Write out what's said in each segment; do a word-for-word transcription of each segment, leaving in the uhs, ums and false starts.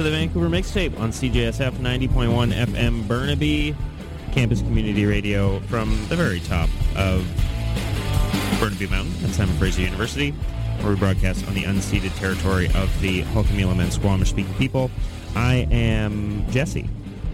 the Vancouver Mixtape on C J S F ninety point one F M Burnaby, campus community radio from the very top of Burnaby Mountain at Simon Fraser University, where we broadcast on the unceded territory of the Hul'qumi'num and Squamish-speaking people. I am Jesse.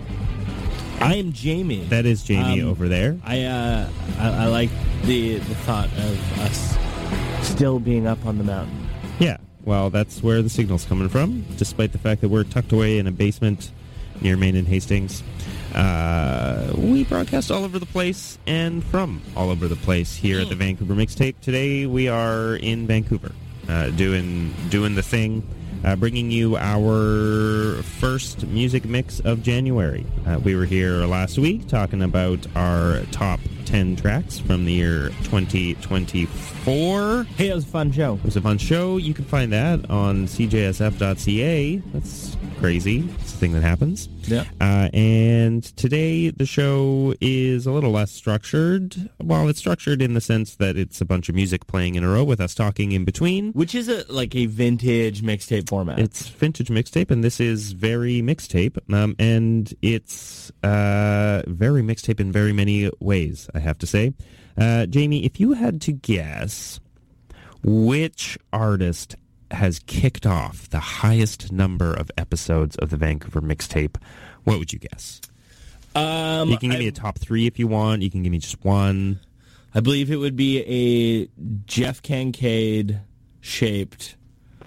I am Jamie. That is Jamie um, over there. I, uh, I I like the the thought of us still being up on the mountain. Yeah, well, that's where the signal's coming from, despite the fact that we're tucked away in a basement near Main and Hastings. Uh, we broadcast all over the place and from all over the place here at the Vancouver Mixtape. Today we are in Vancouver, uh, doing doing the thing, uh, bringing you our first music mix of January. Uh, we were here last week talking about our top ten tracks from the year twenty twenty-four. Hey, it was a fun show. It was a fun show. You can find that on c j s f dot c a. That's crazy. It's a thing that happens. Yeah. Uh, and today the show is a little less structured. Well, it's structured in the sense that it's a bunch of music playing in a row with us talking in between. Which is a like a vintage mixtape format. It's vintage mixtape, and this is very mixtape. Um, and it's uh, very mixtape in very many ways, I have to say. Uh, Jamie, if you had to guess which artist has kicked off the highest number of episodes of the Vancouver Mixtape, what would you guess? Um, you can give I, me a top three if you want. You can give me just one. I believe it would be a Jeff Kincaid shaped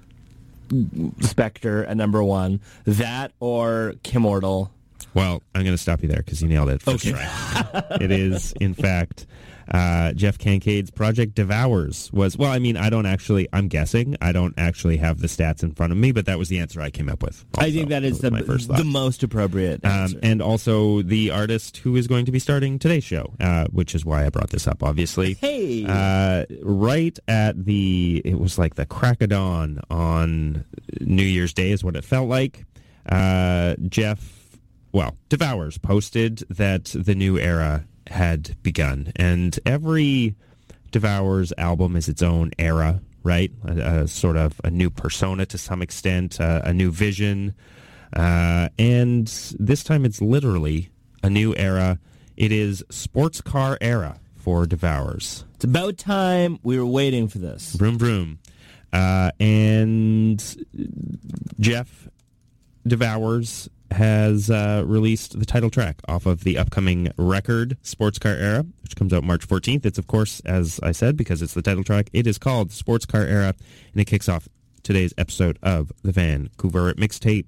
Spectre at number one. That or Kimortal. Well, I'm going to stop you there because you nailed it first okay. try. It is, in fact, uh, Jeff Kincaid's Project Devours was, well, I mean, I don't actually, I'm guessing. I don't actually have the stats in front of me, but that was the answer I came up with. Also. I think that is that the, my first the most appropriate answer. Um, and also the artist who is going to be starting today's show, uh, which is why I brought this up, obviously. Hey! Uh, right at the, it was like the crack of dawn on New Year's Day is what it felt like. Uh, Jeff Well, Devours posted that the new era had begun, and every Devours album is its own era, right? A, a sort of a new persona to some extent, uh, a new vision, uh, and this time it's literally a new era. It is sports car era for Devours. It's about time. We were waiting for this. Vroom, vroom. Uh, and Jeff Devours has uh, released the title track off of the upcoming record, Sports Car Era, which comes out March fourteenth. It's, of course, as I said, because it's the title track, it is called Sports Car Era, and it kicks off today's episode of the Vancouver Mixtape.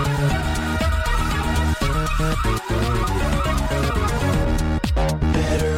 Better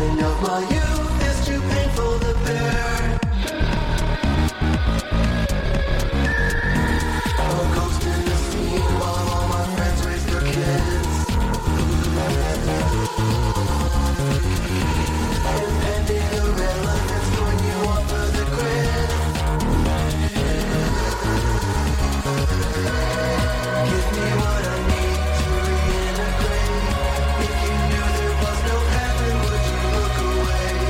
Nothing of my youth is too painful to bear. I'll coast in the scene while all my friends raise their kids. Impending irrelevance when you offer the grid. Give me what I need to reintegrate. If you knew there was no heaven, would you look away?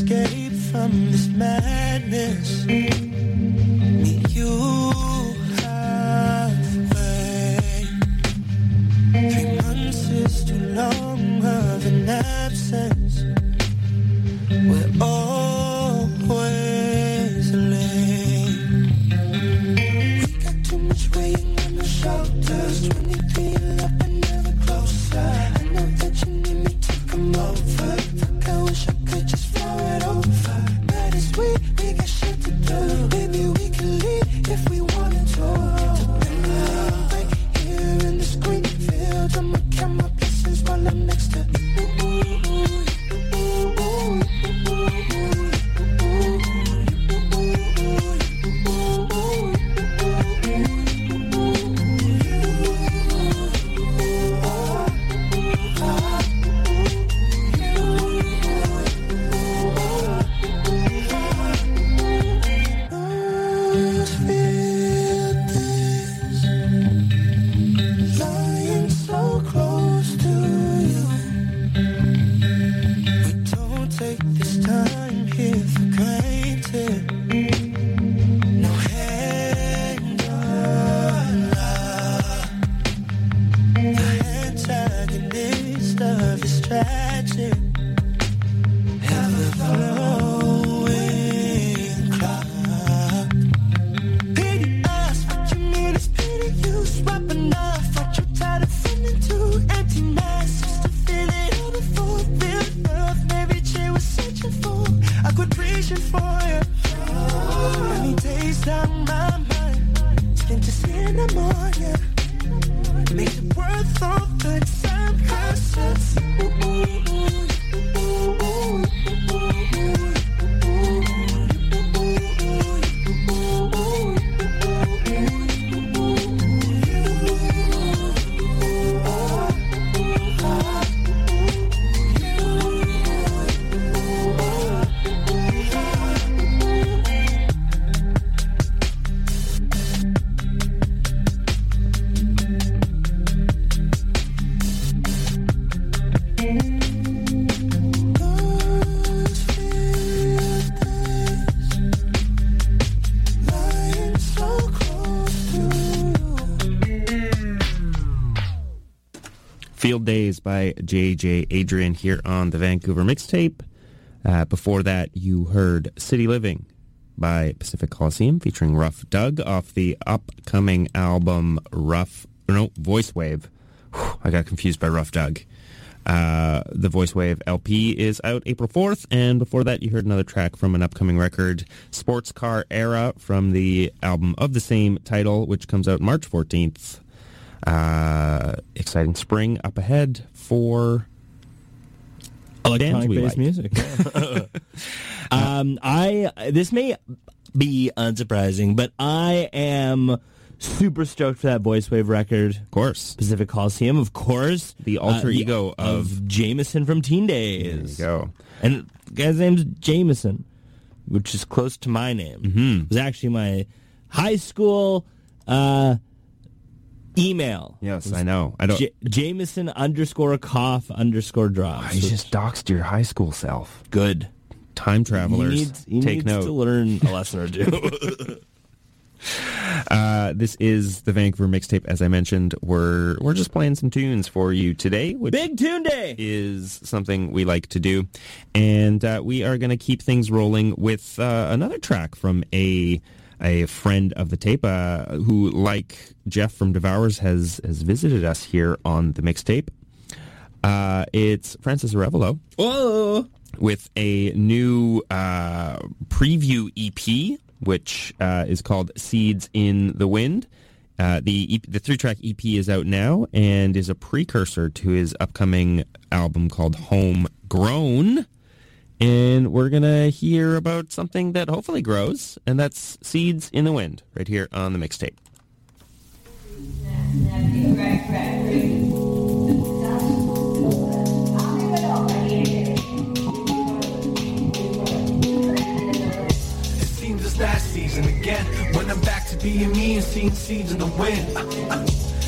escape from this madness. Meet you halfway. Three months is too long of an absence. We're always late. We got too much weighing on the shoulders. twenty-three up and never closer. I know that you need me to come over. Fuck, I wish I could just flow it over. But it's sweet, we got shit to do. Maybe we can leave if we wanted to. To bring love right here in this green field. I'ma count my blessings while I'm next to you. Lying so close to you. We don't take this time here for granted. No hand on love. The antagonist of this tragic, ever-flowing cloud. Pity us, what you mean is pity you. Swap enough, what you tired of feeling too. Empty nest, used to feel it all before. Real love, maybe she was searching for. I quit reaching for you. Many days on my mind, spent just in the morning. Makes it worth all the time, process. Ooh, ooh, ooh, ooh, ooh, Field Days by J J Adrian here on the Vancouver Mixtape. Uh, before that, you heard City Living by Pacific Coliseum featuring Rough Doug off the upcoming album Rough, no, Voice Wave. Whew, I got confused by Rough Doug. Uh, the Voice Wave L P is out April fourth, and before that you heard another track from an upcoming record, Sports Car Era, from the album of the same title, which comes out March fourteenth. Uh, exciting spring up ahead for electronic based like. music. um, I this may be unsurprising, but I am super stoked for that Voice Wave record. Of course. Pacific Coliseum, of course. The alter uh, ego the, of, of Jameson from Teen Days. There you go. And the guy's name's Jameson, which is close to my name. Mm-hmm. It was actually my high school uh, email. Yes, I know. I don't. J- Jameson underscore cough underscore drops. You just doxed your high school self. Good. Time travelers, he needs, he take needs note. to learn a lesson or two. Uh, this is the Vancouver Mixtape. As I mentioned, we're we're just playing some tunes for you today, which Big Tune Day is something we like to do, and uh, we are going to keep things rolling with uh, another track from a a friend of the tape uh, who, like Jeff from Devours, has has visited us here on the Mixtape. Uh, it's Francis Arevalo. Whoa! With a new uh, preview E P, which uh, is called Seeds in the Wind. Uh, the E P, the three-track E P is out now and is a precursor to his upcoming album called Homegrown. And we're going to hear about something that hopefully grows, and that's Seeds in the Wind, right here on the Mixtape. Last season again, when I'm back to being me and seeing seeds in the wind. Uh, uh.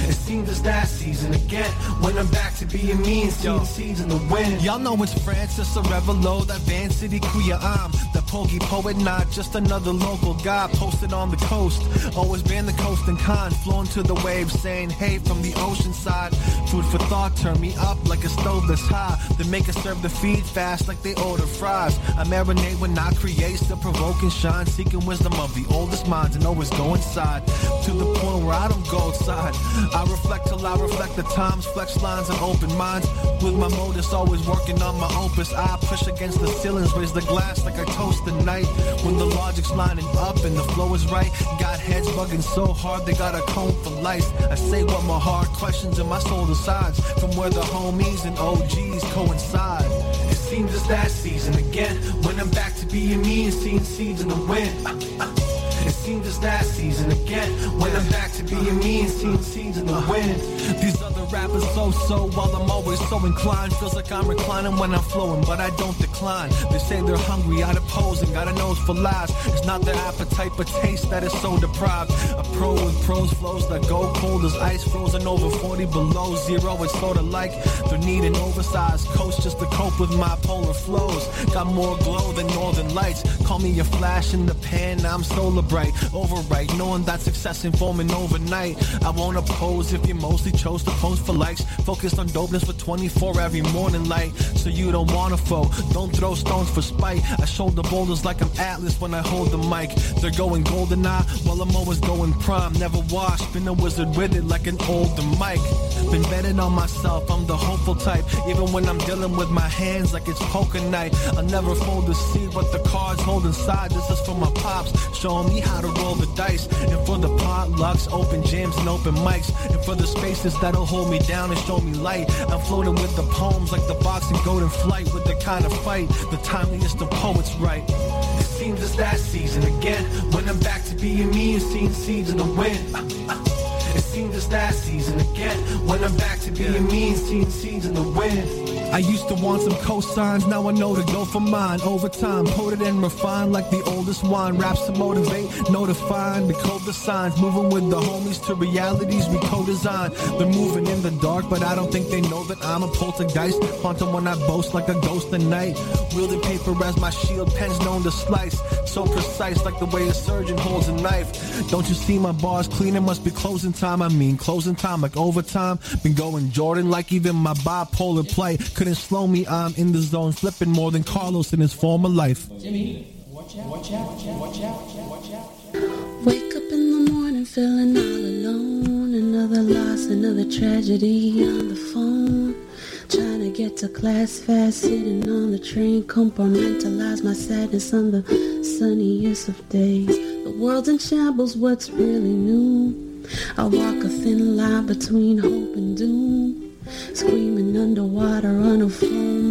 It seems it's that season again, when I'm back to being me and seeing seeds in the wind. Y'all know it's Francis Arevalo, that Van City queer. I'm the Pogie poet, not just another local guy posted on the coast. Always been the coast and con, flowing to the waves, saying hey from the ocean side. Food for thought, turn me up like a stove that's high. They make us serve the feed fast like they order fries. I marinate when I create, still provoking shine, seeking wisdom of the oldest minds and always go inside. To the point where I don't go outside. I reflect till I reflect the times, flex lines and open minds. With my modus always working on my opus. I push against the ceilings, raise the glass like I toast the night. When the logic's lining up and the flow is right. Got heads bugging so hard they got a comb for lice. I say what my heart questions and my soul decides. From where the homies and O Gs coincide. It seems it's that season again, when I'm back to being me and seeing seeds in the wind. Uh, uh. It seems it's that season again, when I'm back to being me and seeing seeds in the wind. These other rappers so-so, while I'm always so inclined. Feels like I'm reclining when I'm flowing, but I don't decline. They say they're hungry, out of pose, and got a nose for lies. It's not their appetite, but taste that is so deprived. A pro with pros flows that go cold as ice, frozen over forty below zero. It's sorta like they're needing oversized coats just to cope with my polar flows. Got more glow than northern lights. Call me a flash in the pan, I'm solar bright, overright, knowing that success ain't forming overnight. I won't oppose if you mostly chose to post for likes. Focused on dopeness for twenty-four every morning light. So you don't wanna foe, don't throw stones for spite. I shoulder boulders like I'm Atlas when I hold the mic. They're going golden eye, while I'm always going prime. Never wash, been a wizard with it like an older mic. Been betting on myself, I'm the hopeful type. Even when I'm dealing with my hands like it's poker night. I'll never fold the seed, but the cards hold inside. This is for my pops, showing me how to roll the dice. And for the potlucks, open jams and open mics. And for the spaces that'll hold me down and show me light. I'm floating with the poems like the boxing golden flight. With the kind of fight, the timeliest of poets write. It seems it's that season again, when I'm back to being me and seeing seeds in the wind. Uh, uh. It seems it's that season again, when I'm back to being me and seeing seeds in the wind. I used to want some cosigns, now I know to go for mine. Over time, poted and refined like the oldest wine. Raps to motivate, know to find, decode the signs. Moving with the homies to realities we co-design. They're moving in the dark, but I don't think they know that I'm a poltergeist. Haunting when I boast like a ghost at night. Wielding paper as my shield, pens known to slice. So precise like the way a surgeon holds a knife. Don't you see my bars clean? It must be closing time. I mean closing time like overtime. Been going Jordan like even my bipolar plight couldn't slow me. I'm in the zone, flipping more than Carlos in his former life. Jimmy, watch out, watch out, watch out, watch out, watch out. Wake up in the morning feeling all alone. Another loss, another tragedy on the phone. Trying to get to class fast, sitting on the train. Compartmentalize my sadness on the sunniest of days. The world's in shambles, what's really new? I walk a thin line between hope and doom. Screaming underwater on a full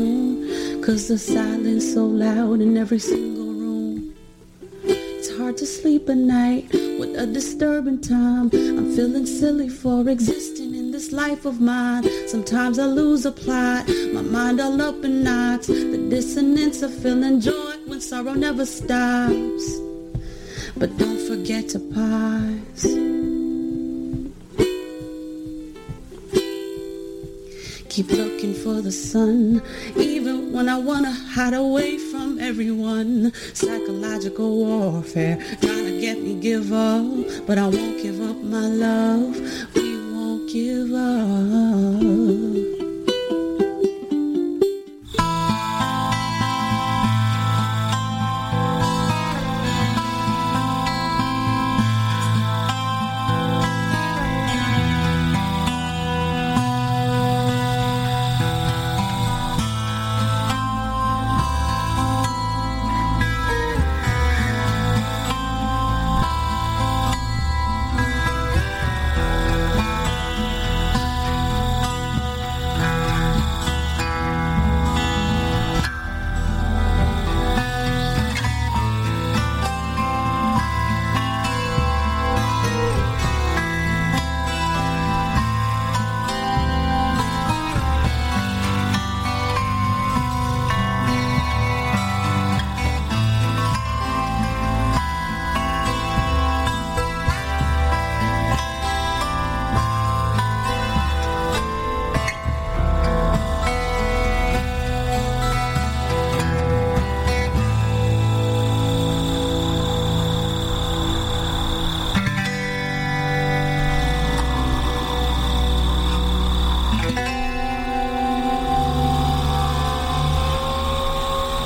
moon. Cause the silence so loud in every single room. It's hard to sleep at night with a disturbing time. I'm feeling silly for existing in this life of mine. Sometimes I lose a plot, my mind all up in knots. The dissonance of feeling joy when sorrow never stops. But don't forget to pause. Keep looking for the sun, even when I wanna hide away from everyone. Psychological warfare, trying to get me give up. But I won't give up my love, we won't give up.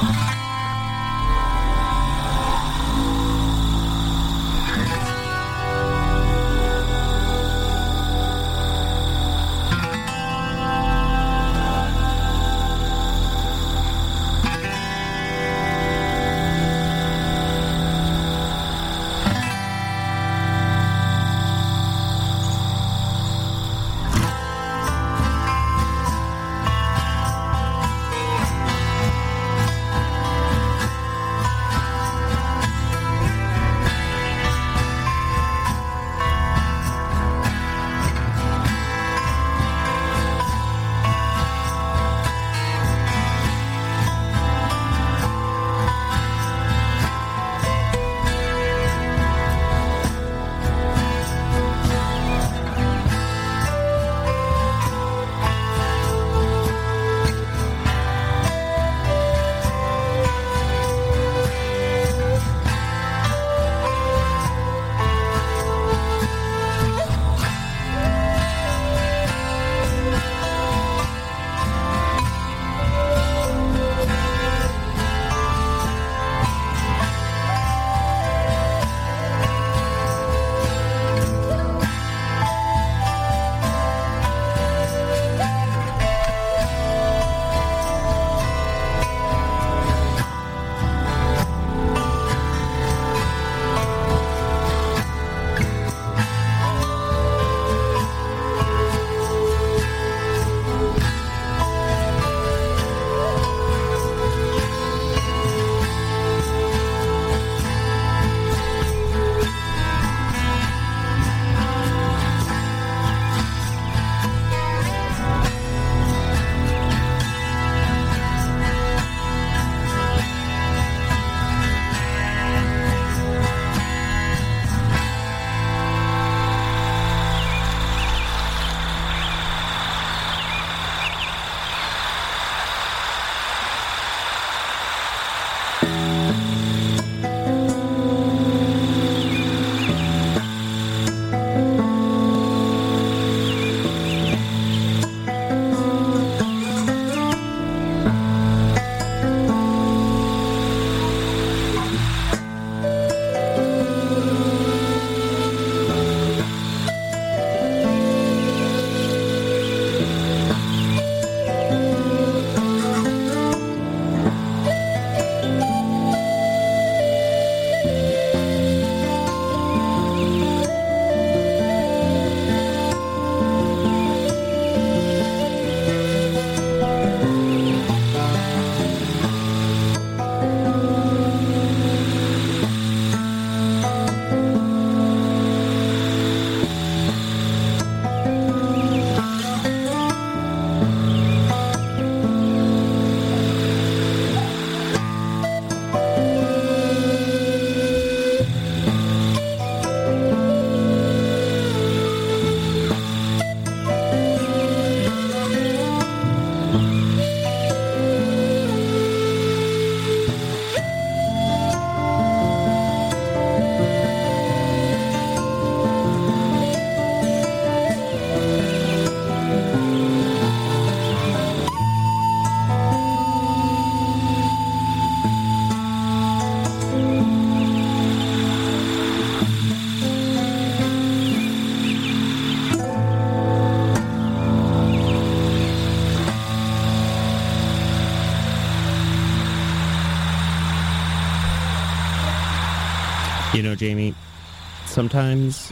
You know, Jamie, sometimes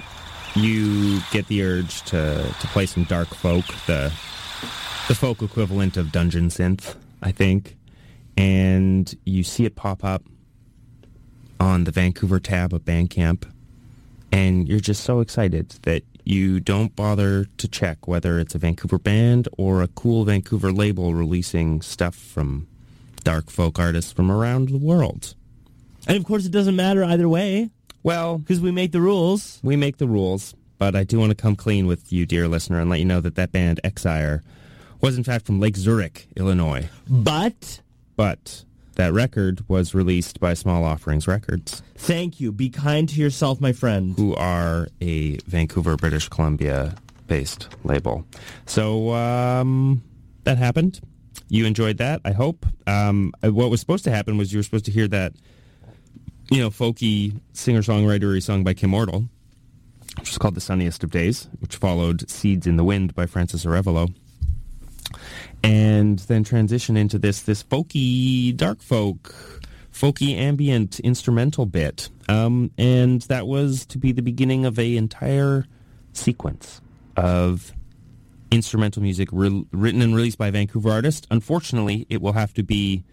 you get the urge to, to play some dark folk, the the folk equivalent of dungeon synth, I think, and you see it pop up on the Vancouver tab of Bandcamp, and you're just so excited that you don't bother to check whether it's a Vancouver band or a cool Vancouver label releasing stuff from dark folk artists from around the world. And of course, it doesn't matter either way. Well, because we make the rules. We make the rules, but I do want to come clean with you, dear listener, and let you know that that band, Exire, was in fact from Lake Zurich, Illinois. But? But that record was released by Small Offerings Records. Thank you. Be kind to yourself, my friend. Who are a Vancouver, British Columbia-based label. So, um, that happened. you enjoyed that, I hope. Um, what was supposed to happen was you were supposed to hear that, you know, folky singer-songwritery song by Kim Ortle, which was called The Sunniest of Days, which followed Seeds in the Wind by Francis Arevalo, and then transition into this this folky, dark folk, folky ambient instrumental bit. Um, and that was to be the beginning of an entire sequence of instrumental music re- written and released by a Vancouver artist. Unfortunately, it will have to be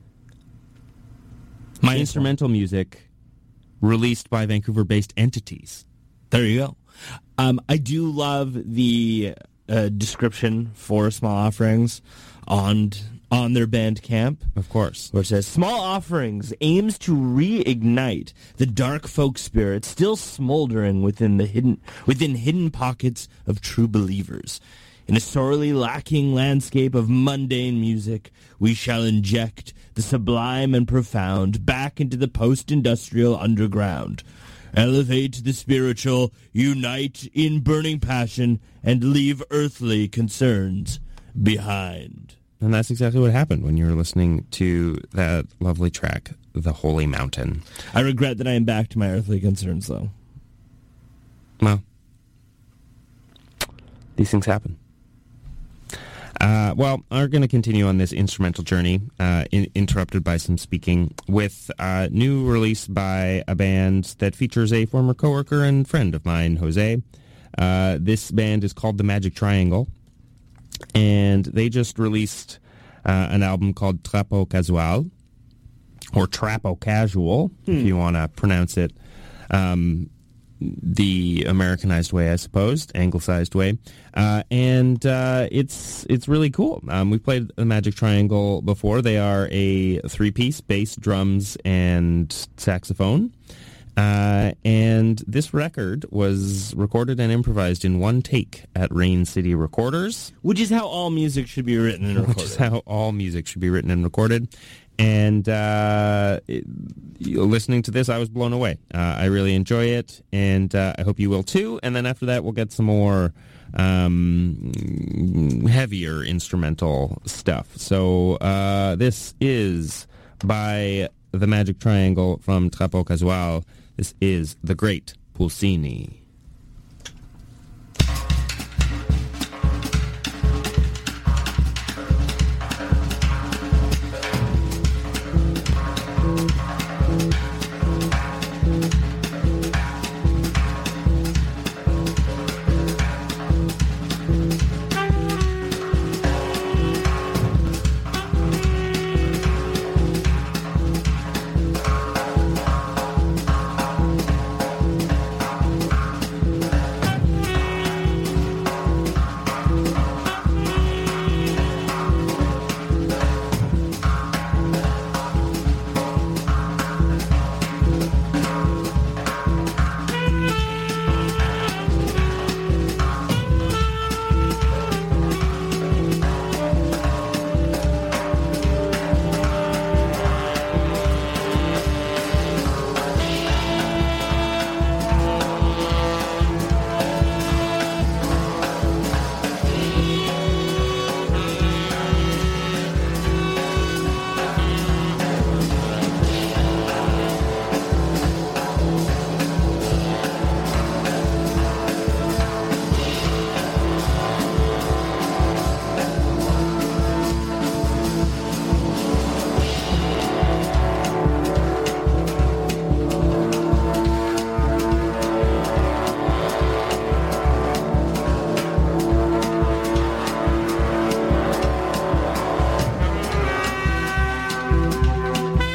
my instrumental music released by Vancouver-based entities. There you go. Um, I do love the uh, description for Small Offerings on on their Bandcamp. Of course. Where it says, Small Offerings aims to reignite the dark folk spirit still smoldering within the hidden within hidden pockets of true believers. In a sorely lacking landscape of mundane music, we shall inject the sublime and profound back into the post-industrial underground. Elevate the spiritual, unite in burning passion, and leave earthly concerns behind. And that's exactly what happened when you were listening to that lovely track, The Holy Mountain. I regret that I am back to my earthly concerns, though. Well, these things happen. Uh, well, we're going to continue on this instrumental journey, uh, in, interrupted by some speaking, with a new release by a band that features a former coworker and friend of mine, Jose. Uh, this band is called The Magic Triangle, and they just released uh, an album called Trapo Casual, or Trapo Casual, hmm. if you want to pronounce it um, the Americanized way, I suppose, anglicized way, uh, and uh, it's it's really cool. Um, we played the Magic Triangle before. They are a three-piece: bass, drums, and saxophone. Uh, and this record was recorded and improvised in one take at Rain City Recorders, which is how all music should be written and recorded. Which is how all music should be written and recorded. And uh, it, listening to this, I was blown away. Uh, I really enjoy it, and uh, I hope you will too. And then after that, we'll get some more um, heavier instrumental stuff. So uh, this is by The Magic Triangle from Trapo Casual. This is The Great Pulcini.